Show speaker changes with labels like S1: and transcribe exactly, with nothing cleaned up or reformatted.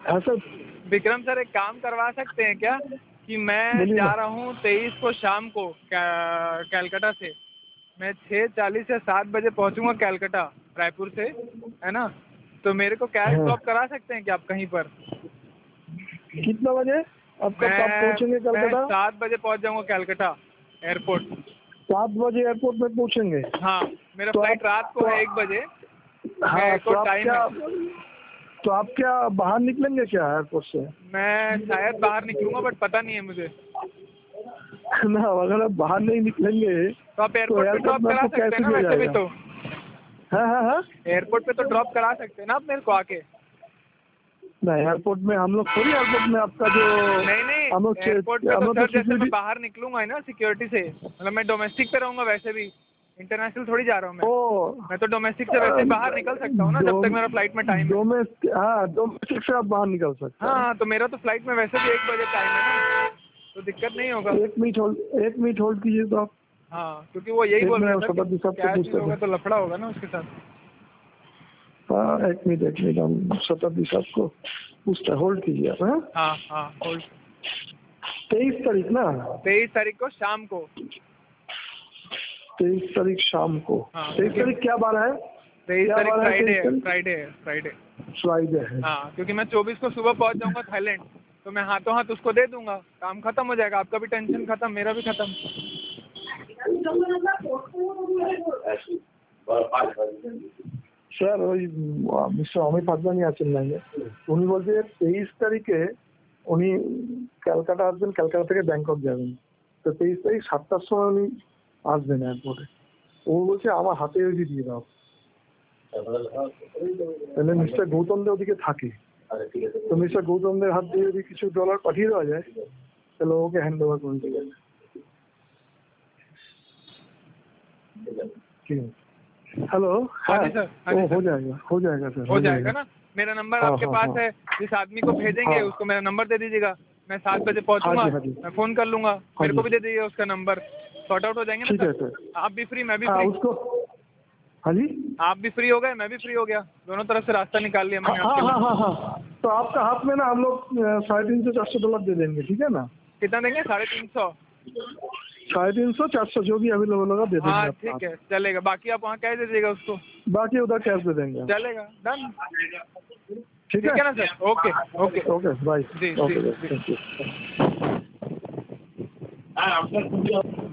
S1: हाँ sir.
S2: Vikram sir, एक काम करवा सकते हैं क्या कि मैं जा रहा हूँ तेईस को शाम को कैलकाटा से, मैं छः चालीस या सात बजे पहुँचूँगा कैलकाटा रायपुर से, है ना? तो मेरे को कैश
S1: हाँ।
S2: ड्रॉप करा सकते हैं क्या आप कहीं पर?
S1: कितना बजे आप कब आप पहुँचेंगे
S2: मैं मैं
S1: कैलकाटा?
S2: सात बजे पहुँच जाऊँगा कैलकाटा एयरपोर्ट।
S1: सात बजे एयरपोर्ट में पहुँचेंगे?
S2: हाँ, मेरा
S1: तो
S2: फ्लाइट
S1: आप,
S2: रात को
S1: तो,
S2: है एक बजे।
S1: हाँ, तो आप
S2: टाइम
S1: क्या
S2: है।
S1: तो आप क्या बाहर निकलेंगे क्या एयरपोर्ट से?
S2: मैं शायद बाहर निकलूंगा, बट पता नहीं है मुझे।
S1: ना, अगर आप बाहर नहीं निकलेंगे
S2: तो आप
S1: तो
S2: एयरपोर्ट पे
S1: एयरपोर्ट
S2: ड्रॉप
S1: में
S2: करा
S1: आपको
S2: सकते हैं
S1: कैसे
S2: ना
S1: दिया
S2: वैसे भी
S1: जाएगा?
S2: तो।
S1: हाँ हाँ हाँ।
S2: एयरपोर्ट पे तो ड्रॉप करा सकते हैं ना आप मेरे को आके।
S1: नहीं, एयरपोर्ट में हम लोग थोड़ी, एयरपोर्ट में आपका जो
S2: नहीं नहीं,
S1: हम लोग
S2: एयरपोर्ट पे
S1: हम
S2: तो
S1: लोग तो
S2: सर जैसे मैं
S1: सिक्योरिटी।
S2: बाहर निकलूंगा है ना सिक्योरिटी से, मतलब मैं डोमेस्टिक पे रहूंगा वैसे भी, इंटरनेशनल थोड़ी जा रहा हूँ मैं।
S1: ओ,
S2: मैं तो डोमेस्टिक से वैसे ही बाहर निकल सकता हूँ ना जब तक मेरा फ्लाइट में टाइम है।
S1: डोमेस्टिक, हाँ, डोमेस्टिक से आप बाहर निकल सकते हैं।
S2: हाँ, तो मेरा तो फ्लाइट में वैसे भी एक बजे टाइम है ना, तो दिक्कत नहीं होगा।
S1: एक मिनट होल्ड एक मिनट होल्ड कीजिए तो आप।
S2: हाँ, क्योंकि वो यही
S1: एक
S2: बोल रहे
S1: मिनट
S2: हैं सर कि
S1: शताब्दी साहब को
S2: कैश नहीं
S1: पूछते
S2: होगा
S1: थे।
S2: तो लफड़ा होगा ना उसके साथ।
S1: हाँ, एक मिनट एक मिनट हम शताब्दी साहब को पूछते हैं, होल्ड कीजिए आप। हाँ,
S2: हाँ हाँ, होल्ड।
S1: तेईस तारीख ना?
S2: तेईस तारीख को शाम को।
S1: तेईस तारीख शाम को।
S2: हाँ,
S1: तेईस तारीख क्या बार है?
S2: तेईस
S1: क्या
S2: तारीख
S1: बार है
S2: फ्राइडे
S1: तेईस
S2: है,
S1: तारीख?
S2: फ्राइडे है, फ्राइडे।
S1: फ्राइडे है।
S2: हाँ, क्योंकि मैं चौबीस को सुबह पहुंच जाऊंगा थाईलैंड, तो मैं हाथों हाथ उसको दे दूंगा, काम खत्म हो जाएगा, आपका भी टेंशन खत्म, मेरा भी खत्म।
S1: স্যার ওই মিস্টার অমিত আদবানি আছেন লাইনে, উনি বলছে তেইশ তারিখে উনি ক্যালকাটা আসবেন, ক্যালকাটা থেকে ব্যাংকক যাবেন। তো তেইশ তারিখ সাতটার সময় উনি আসবেন এয়ারপোর্টে। ও বলছে আমার হাতে যদি দিয়ে দাও, তাহলে মিস্টার গৌতম দে ওদিকে থাকে। তো মিস্টার গৌতম দের হাত দিয়ে যদি কিছু ডলার পাঠিয়ে দেওয়া যায় তাহলে ওকে হ্যান্ড ওভার করে দেবেন। ठीक है। हेलो।
S2: हाँ जी सर, हाँ जी
S1: हो
S2: सर,
S1: जाएगा हो जाएगा सर,
S2: हो जाएगा ना। मेरा नंबर
S1: हाँ,
S2: आपके
S1: हाँ,
S2: पास
S1: हाँ।
S2: है, जिस आदमी को भेजेंगे
S1: हाँ।
S2: उसको मेरा नंबर दे दीजिएगा, मैं सात बजे
S1: हाँ
S2: पहुंचूंगा,
S1: जी, हाँ जी।
S2: मैं फोन कर लूंगा,
S1: हाँ
S2: मेरे
S1: जी।
S2: को भी दे दीजिएगा उसका नंबर, सॉर्ट आउट हो जाएंगे ना
S1: ठीक है
S2: सर।
S1: सर।
S2: आप भी फ्री, मैं भी
S1: हाँ
S2: फ्री।
S1: उसको। हाँ जी।
S2: आप भी फ्री हो गए, मैं भी फ्री हो गया, दोनों तरफ से रास्ता निकाल लिया
S1: हाँ
S2: मैंने
S1: हाँ
S2: आपके
S1: हाँ
S2: लिए।
S1: हाँ हाँ। तो आपका हाथ में ना हम लोग साढ़े तीन सौ चार सौ डॉलर दे देंगे, ठीक है ना?
S2: कितना देंगे? साढ़े तीन सौ?
S1: साढ़े तीन सौ चार सौ जो भी अवेलेबल होगा दे देंगे
S2: हाँ
S1: आपका
S2: ठीक
S1: हाथ।
S2: है, चलेगा। बाकी आप वहाँ कैश दे दीजिएगा उसको।
S1: बाकी उधर कैश दे देंगे।
S2: चलेगा, डन।
S1: ठीक
S2: ठीक
S1: है
S2: है ना sir? Okay okay
S1: okay bye.
S2: जी जी
S1: ओके
S2: जी।
S1: Thank you.